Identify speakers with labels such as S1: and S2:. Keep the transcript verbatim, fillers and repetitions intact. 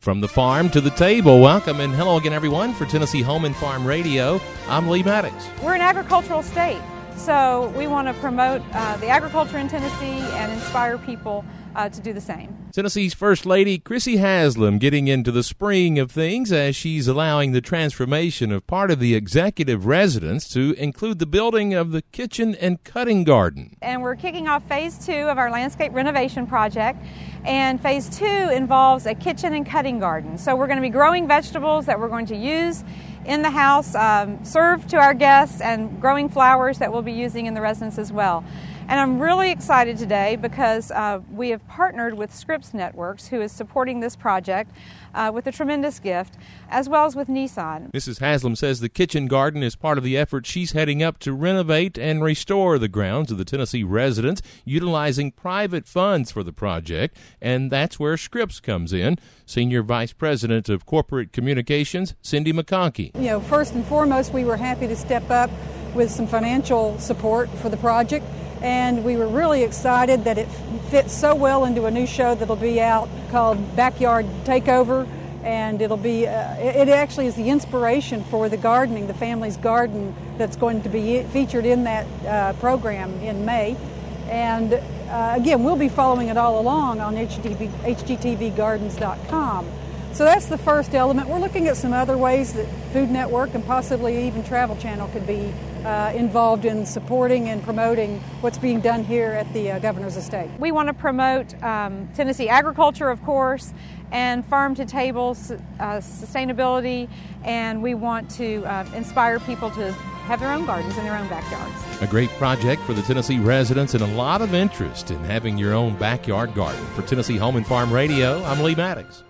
S1: From the farm to the table, welcome and hello again, everyone, for Tennessee Home and Farm Radio. I'm Lee Maddox.
S2: We're an agricultural state, so we want to promote uh, the agriculture in Tennessee and inspire people uh, to do the same.
S1: Tennessee's First Lady, Chrissy Haslam, getting into the spring of things as she's allowing the transformation of part of the executive residence to include the building of the kitchen and cutting garden.
S2: And we're kicking off phase two of our landscape renovation project. And phase two involves a kitchen and cutting garden. So we're going to be growing vegetables that we're going to use in the house, um, serve to our guests, and growing flowers that we'll be using in the residence as well. And I'm really excited today because uh, we have partnered with Scripps Networks, who is supporting this project uh, with a tremendous gift, as well as with Nissan.
S1: Missus Haslam says the kitchen garden is part of the effort she's heading up to renovate and restore the grounds of the Tennessee residence, utilizing private funds for the project, and that's where Scripps comes in. Senior Vice President of Corporate Communications, Cindy McConkey.
S3: You know, first and foremost, we were happy to step up with some financial support for the project. And we were really excited that it fits so well into a new show that'll be out called Backyard Takeover. And it'll be, uh, it actually is the inspiration for the gardening, the family's garden that's going to be featured in that uh, program in May. And uh, again, we'll be following it all along on H G T V gardens dot com. So that's the first element. We're looking at some other ways that Food Network and possibly even Travel Channel could be uh, involved in supporting and promoting what's being done here at the uh, Governor's Estate.
S2: We want to promote um, Tennessee agriculture, of course, and farm-to-table uh, sustainability, and we want to uh, inspire people to have their own gardens in their own backyards.
S1: A great project for the Tennessee residents and a lot of interest in having your own backyard garden. For Tennessee Home and Farm Radio, I'm Lee Maddox.